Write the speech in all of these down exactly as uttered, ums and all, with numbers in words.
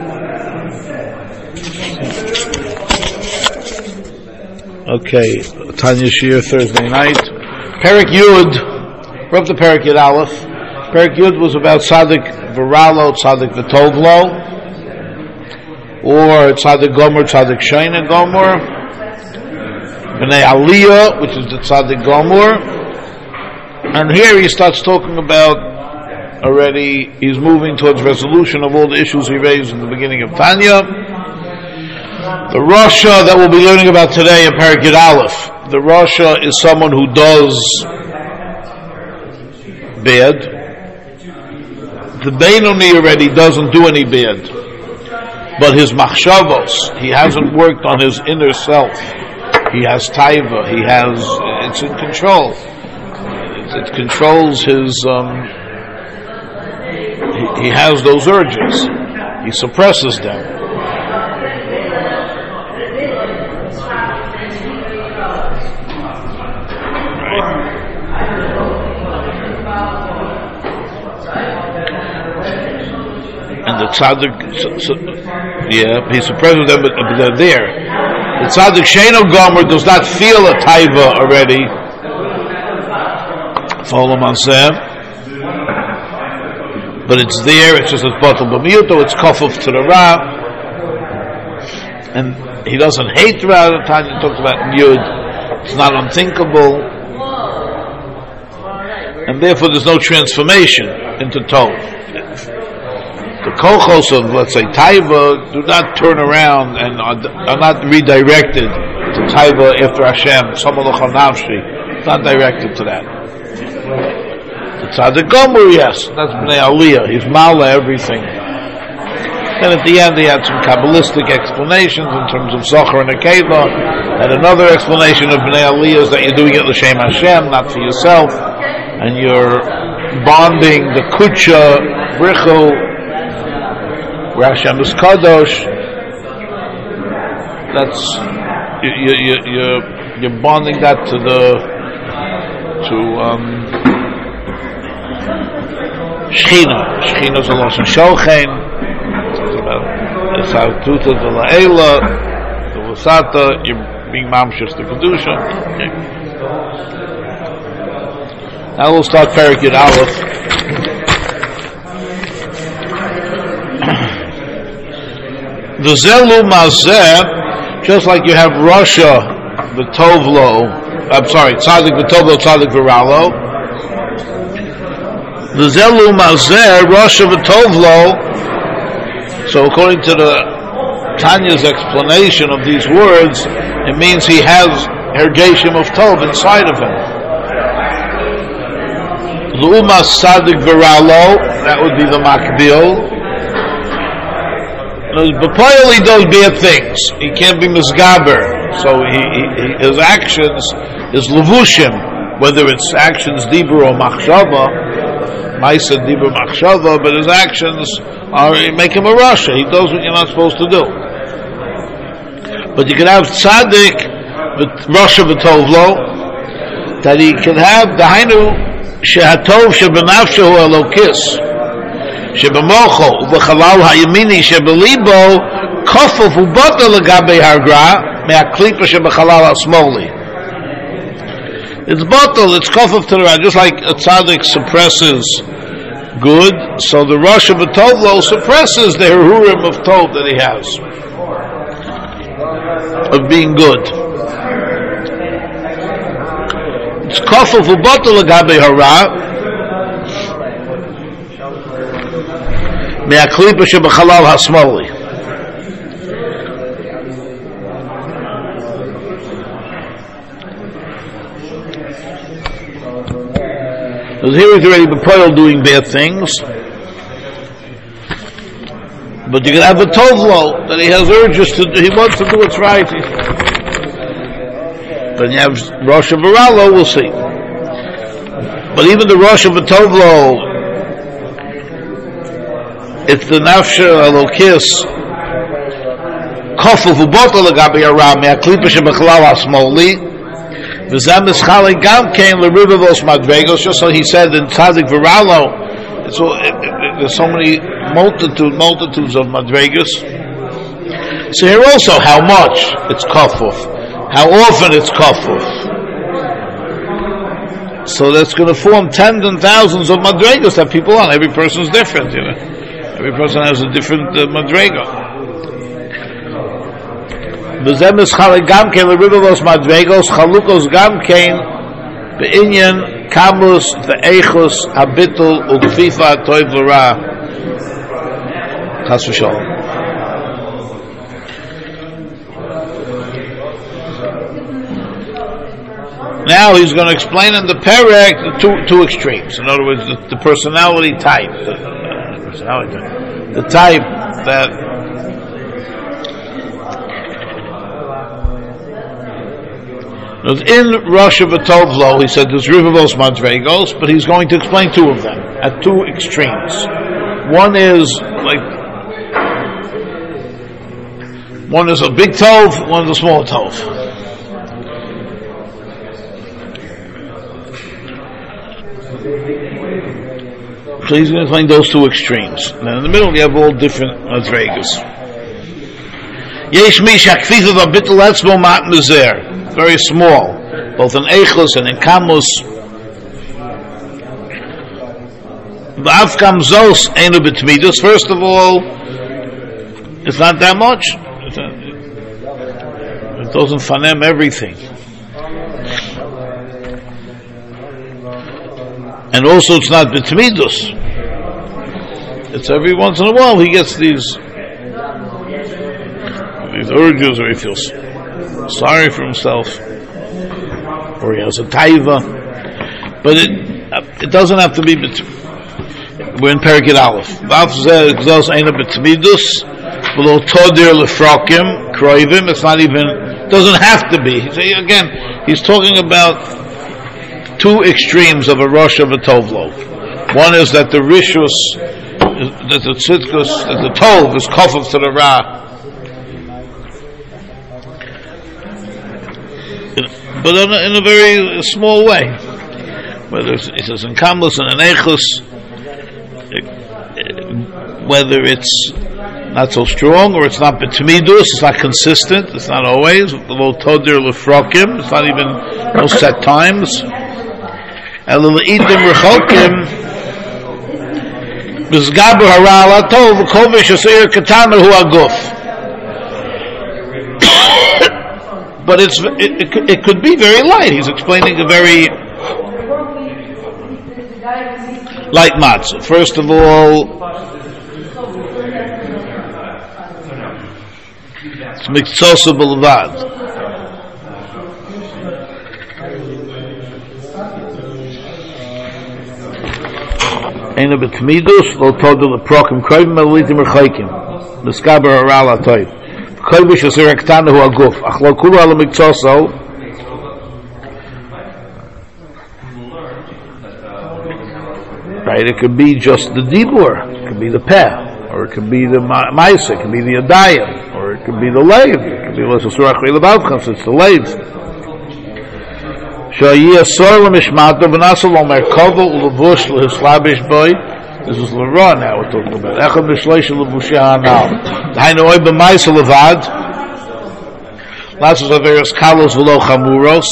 Okay, Tanya Shir, Thursday night. Perek Yud, we're up to Perek Yud Aleph. Perek Yud was about Tzadik Viralo, Tzadik V'Tovlo, or Tzadik Gomer, Tzadik Sheina Gomer, B'nai Aliyah, which is the Tzadik Gomer. And here he starts talking about already, he's moving towards resolution of all the issues he raised in the beginning of Tanya. The Rasha that we'll be learning about today in Perek Yud Aleph. The Rasha is someone who does bad. The Beinoni already doesn't do any bad. But his machshavos, he hasn't worked on his inner self. He has taiva, he has, it's in control. It, it controls his, um, he, he has those urges. He suppresses them. And the tzaddik, so, so, yeah, he suppresses them, but, but they're there. The tzaddik sheino gomer does not feel a taiva already. Follow on Sam. But it's there, it's just a bottle b'miyuto, it's kofuf to the ra. And he doesn't hate the ra, the Tanya talks about in Yud. It's not unthinkable. And therefore there's no transformation into Tov. The kochos of, let's say, taiva do not turn around and are, are not redirected to taiva after Hashem. Samalach nafshi, not directed to that. The tzaddik gomer, yes, that's b'nei aliyah. He's mala everything. Then at the end, he had some kabbalistic explanations in terms of zocher and akeva, and another explanation of b'nei aliyah is that you're doing it l'shem Hashem, not for yourself, and you're bonding the kucha brichu. Where Hashem is kadosh, that's you, you, you, you're you're bonding that to the to um, Shechina. Shechina is a loss in Shochein. It's about it's how tuta the laela, the wasata. You're being mamshus the kedusha. Okay. Now we'll start Perek Yud Aleph. The Zelu Mazeh, just like you have Rasha, the Tovlo, I'm sorry, Tzadik the Tovlo, Tzadik Viralo. The Zelu Mazeh, Rasha the Tovlo, so according to the Tanya's explanation of these words, it means he has Hergeshim of Tov inside of him. L'umas Tzadik Viralo, that would be the Makbil. B'poil he does bad things. He can't be misgaber. So he, he, his actions is levushim, whether it's actions dibur or machshava, ma'isa dibur machshava, but his actions are make him a rasha. He does what you're not supposed to do. But you can have tzaddik, rasha v'tovlo, that he can have the hainu shehatov shebenafshehu elokis. שבמוחו ובחלל הימיני שבליבו כופף ובוטל לגבי הרגרה מהקליפה שבחלל השמאלי. It's bottle, it's kofuf to the right, just like a tzaddik suppresses good, so the Rosh of Tovlo suppresses the herurim of Tov that he has, of being good. It's kofuf ubotol agabe hara me'aklipa shebachalal hasmoli. Because here he's already b'poil doing bad things, but you can have a tovlo that he has urges to do, he wants to do what's right. Then you have Rosh of Viralo, we'll see. But even the Rosh of Tovlo, it's the Nafsha Alokis Kofu Vuboto Lagabi Aram Me'aklipa Shebachlal Asmoli V'zam Eschali Gam Kain L'Ribavos Madregos, just so he said in Tzadik Viralo, so there's so many multitude, multitudes of madregas. So here also, how much it's kafuf, how often it's kafuf. So that's going to form tens and thousands of madregas that people on. Every person's different, you know. Every person has a different uh, madrega. V'zem is chalek gam kein l'ribalos madregos chalukos gam kein be'inyan kamus ve'echus habitul u'kfifa toiv l'ra chas v'shalom. Now he's going to explain in the perek the two two extremes. In other words, the, the personality type, the, uh, personality type, the type that in Rosh V'Tovlo, he said there's Rivavos Madregos, but he's going to explain two of them at two extremes. One is like one is a big tov, one is a small tov. So he's going to explain those two extremes. Now in the middle you have all different madregas. Yesh mish hakfifa v'bitul etzmo mat mezer. Very small, both in Eichus and in Kamus. V'af kamzos einu b'tmidus. First of all, it's not that much. It doesn't fanem everything. And also it's not b'tmidus. It's every once in a while he gets these these urges, or he feels sorry for himself, or he has a taiva, but it it doesn't have to be. Bet- we're in Perikid Aleph. It's not even. Doesn't have to be. So again, he's talking about two extremes of a Rosh of a Tovlo. One is that the rishus, that the tzidkus, that the tov is kofuf to the ra. But in a, in a very small way, whether it's, it's in Kamlus and in Eichus, whether it's not so strong or it's not betmidus, it's not consistent, it's not always. Lo todir lefrokim, it's not even no set times. El leitim rechokim, b'zgaber hara latov kovish asir katana hu aguf. But it's it, it, it could be very light. He's explaining a very light matzah. First of all, it's mikzosa b'levad. Eina b'tmidus lo todel leprokim kroivim elitim erchaikim l'skaber hara latov. Right, it could be just the dibur, it could be the peh, or it could be the ma'isa, it could be the adayim, or it could be the leiv, it could be the so it's the leiv. This is Lara now we're talking about. Echad b'shleish levushah now. Hainu oy b'maisa levad. Lots of various kalos v'lo chamuros.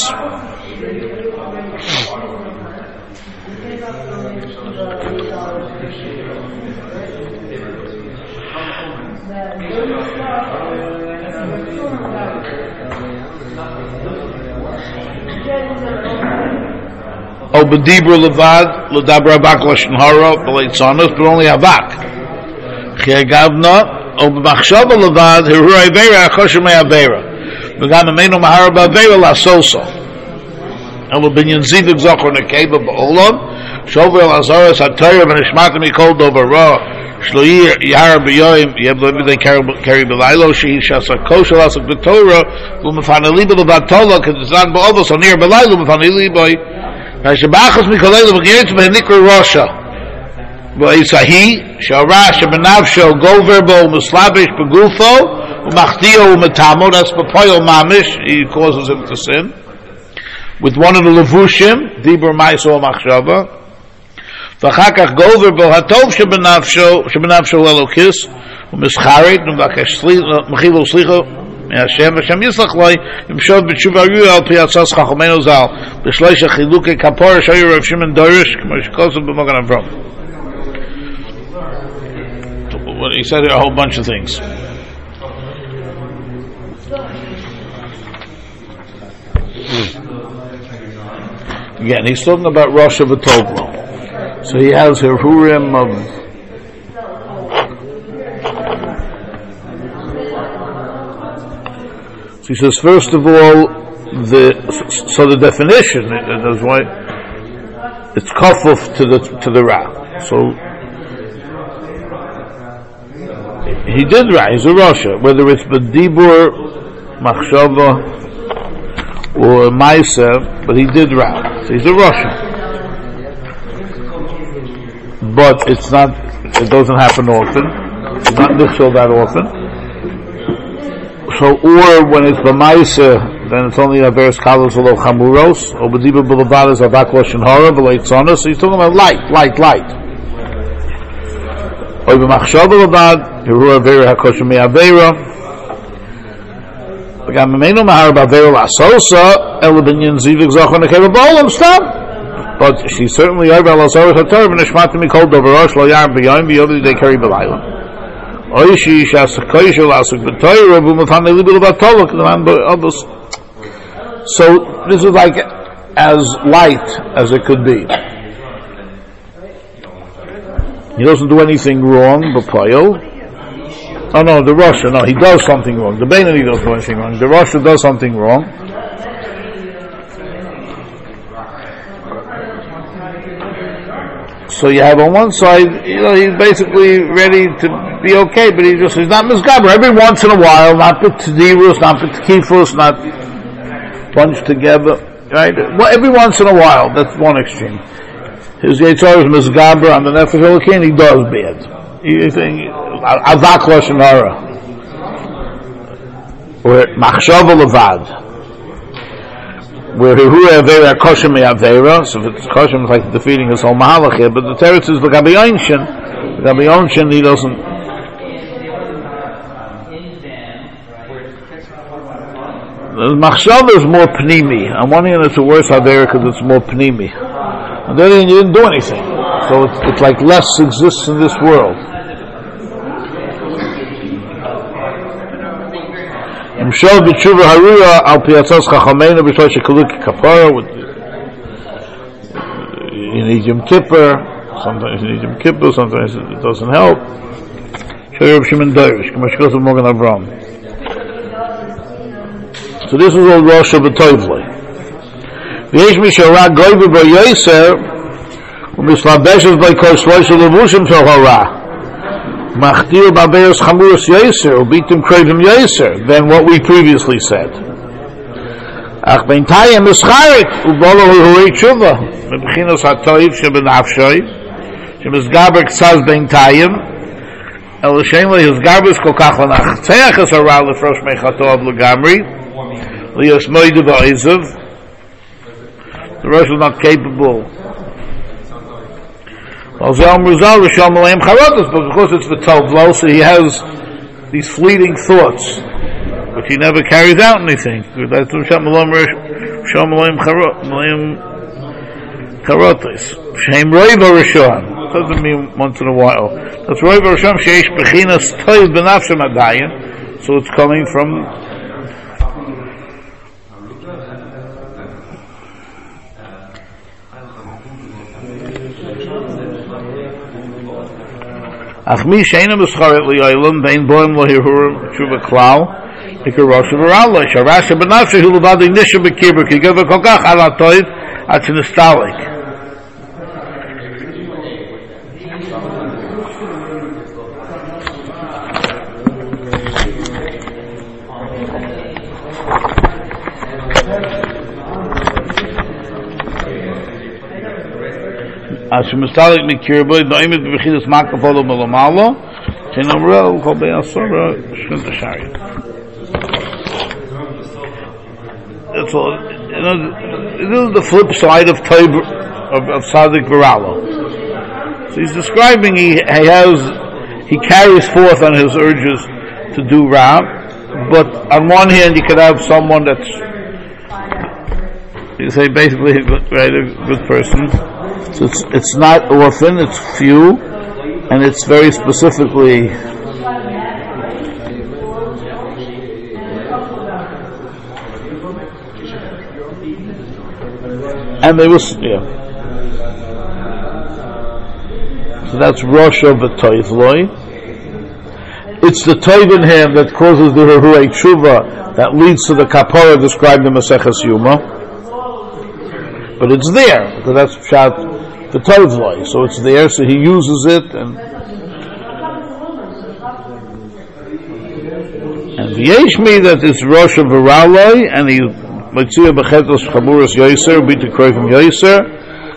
O b'dibur levad, l'dabra bak lashon hara, b'leit tzanos, but only avak. Ch'yagavna, o b'machshava levad, hiru avera, achoshem avera. V'gam amenu mahara b'avera la'soso. Elo binyan zivig zochor nekeba ba'olam, shover el azaras ha'torah v'nishmatim mikol dover ra, shlo'i yahara b'yoyim, yev lo everything carry b'laylo, shehi shasa kosher asak b'torah, v'mefana liba levad tola, k'tzan ba'ovos, on near b'laylo, mefana liba, Hashabachas Mikolayla v'giyetz v'henikra Rosha v'yisahi sh'arash v'navsho goverbo m'slabish b'gufo v'machtio v'metamo, that's b'poyo mamish, he causes him to sin, with one of the levushim, dibur ma'isa or machshava, ואחר כך גובר בו הטוב שבנפשו, שבנפשו אלוקיס, ומסחרית, ומבקש מחיל וסליחו מהשם, והשם יסלח לו, ימשוד בתשובה ראויה על פי הצעת חכמינו ז"ל, בשלוש החילוקי כפורה שהיו רב שמעון דורש, כמו שכתוב במגן אברהם. He said a whole bunch of things. Again, he's talking about Rosh Hashanah. So he has here Hurim of so he says first of all the so the definition is why it's kafuf to the to the Ra. So he did Ra, he's a Rasha, whether it's B'dibur, Machshava or Ma'aseh, but he did Ra. So he's a Rasha. But it's not, it doesn't happen often. It's not nichshel that often. So, or when it's b'maisa, then it's only averes kalos v'lo chamuros, or b'dibur b'levad is avak loshen hara v'lo yitzona. So he's talking about light, light, light. Or b'machshava levad, heru avera hakosher me'avera. V'gam memenu mahar b'avera l'asosha, ela b'nyan zivik zochon nekeva b'olam stam. But she certainly over al azor hatar v'nishmatim mikol doverosh lo yam b'yom v'yodi they carry b'layla. Oy she shas koish lasuk b'toyra v'matan libil b'tolok l'man b'odos. So this is like as light as it could be. He doesn't do anything wrong, b'poyel. Oh no, the Rasha, no, he does something wrong. The Beinani doesn't do anything wrong. The Rasha does something wrong. So you have on one side, you know, he's basically ready to be okay, but he just, he's not misgaber. Every once in a while, not with tediros, not with kifos, not bunched together, right? Well, every once in a while, that's one extreme. His Yetzirah is misgaber on the Nefesh Elokim, he does bad. You think, avak loshen hara. Or machshava levad. Where who avera kosher me avera, so if it's kosher, it's like defeating his whole mahalach here. But the teretz is the Gabi Yonshin. The Gabi Yonshin, he doesn't. The machshava is more pnimi. On one hand, it's a worse avera because it's more pnimi. On the other hand, you didn't do anything, so it's, it's like less exists in this world. Mshal b'tshuva haruya al piatzos chachamenu b'shlosh shekaluki kapara. You need Yom Kippur. Sometimes you need Yom Kippur. Sometimes it doesn't help. Shayir Shimon Dorish. K'mashkos of Morgan Avram. So this is all Rosh Hashanah. V'yesh mishara goyber b'yoser u'mislabeshes b'kol shlosh levushim shel hara. Machtir b'averos chamuros yoser u'bitim krevim yoser than what we previously said. Ach beintayim mischarik u'bolo hurei tshuva mebchinos hatoiv shebenafshoi shemizgaber k'tzaz beintayim el l'shem lehizgabers kol kach l'nachteach es hara lefrosh mechatov l'gamri lios moide v'oizav. The Rosh is not capable. But because it's the Tovlo, so he has these fleeting thoughts, but he never carries out anything. That's what Shamalem Karotis. Shem Roiva Rishon. Doesn't mean once in a while. That's Roiva Rishon Sheish Bechinas Toiv Benafshem Adayin. So it's coming from Achmi sheina mischaret li'olam vein boim lohihurim tshuva klal ikar v'rallah sharasha b'nafshe hu levad ignisha b'kibur ki geva kol kach ala toiv at shenistalik. Ashmustalik mikirboy doimet b'chidas makafolo melamalo shenamrel kol be'asora shkenta shari. That's all. You know, this is the flip side of Toib of, of Sadik Viralo. So he's describing he, he has, he carries forth on his urges to do Ra, but on one hand you could have someone that's, you say basically a good, right, a good person. So it's, it's not often, it's few, and it's very specifically and they was, yeah. So that's Rosh of the Toivloi. It's the Toiv in him that causes the Heruei Tshuva that leads to the Kapara described in Maseches Yuma. But it's there, because that's Pshat the Toivloi. So it's there, so he uses it, and and the Yeshmi that is Rosh of Viraloi, and he Mitzvah Bechetos Chaburas Yoiser, Bita Kroy from Yoiser.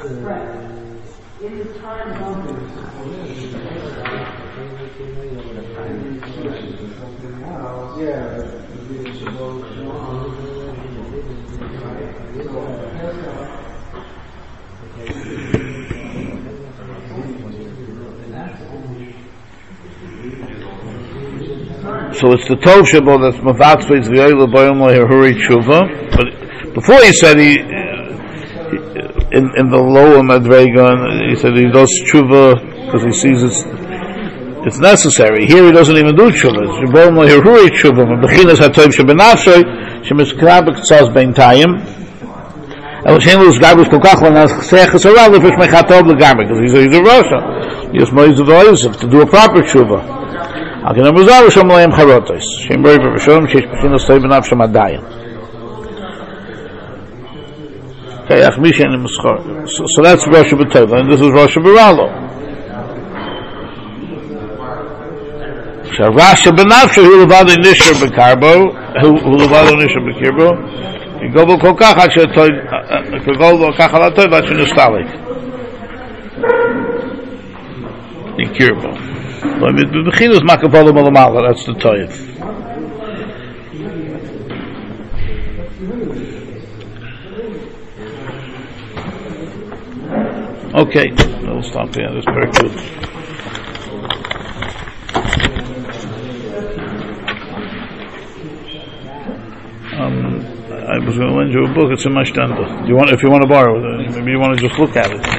So it's the Tov Shabo that's Mavatzvei Zviyoyla Boyom Lahuri Tshuva. But before he said he, in, in the lower Madregan, he said he does Tshuva because he sees it's it's necessary. Here he doesn't even do Tshuva. It's Boyom Lahuri Tshuva. Bechinas HaTov Shabenafshoy Shemiskrabek Tzaz Ben Tayim. And what Shem was Garbus Kokach when as Seches Aral Lefish Mechatov Legarbek because he's a he's a Rosha. He's Moiz of Oizav to do a proper Tshuva. Okay, now Muzar Shem Leim Charotos. Shem Rei V'Shem Sheish Bechinas Toiv Benav Shem Adayim. Okay, Achmish and Mischar. So, so that's Rosh B'Tov, and this is Rosh B'Ralo. So Rosh B'Nafshe Hu Levado Nishar B'Karbo, Hu Levado Nishar B'Kirbo. Yigobo Kokach Ad Shetoiv, Yigobo Kokach Ad Toiv Ad Shenistalik. B'Kirbo. But with Bechinas Makavolim Alamala, that's the Toiv. Okay, we'll stop here. That's very good. Um, I was going to lend you a book. It's in my standa. Do you want, if you want to borrow it, maybe you want to just look at it.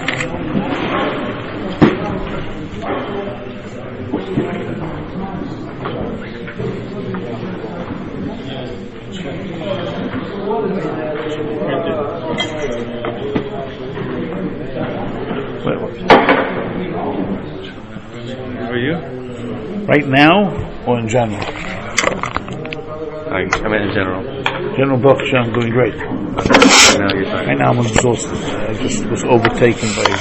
Right now, or in general? I, I meant in general. General Baruch I'm doing great. Right now, you're fine. Right now, I'm exhausted. I just was overtaken by.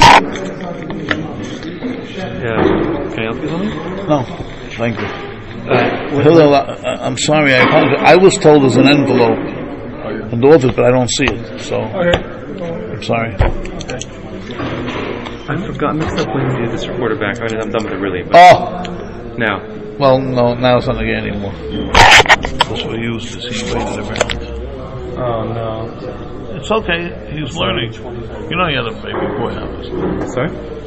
Yeah. Can I help you something? No, thank you. Uh, Hillel, I, I'm sorry. I apologize. I was told there's an envelope in the office, but I don't see it. So, okay. I'm sorry. Okay. I forgot mixed up when you did this reporter back. I mean, I'm done with it really. But Oh. Now. Well, no, now it's not again anymore. That's what he used to see waiting around. Oh no. It's okay. He's learning. You know, he had a baby boy. Sorry.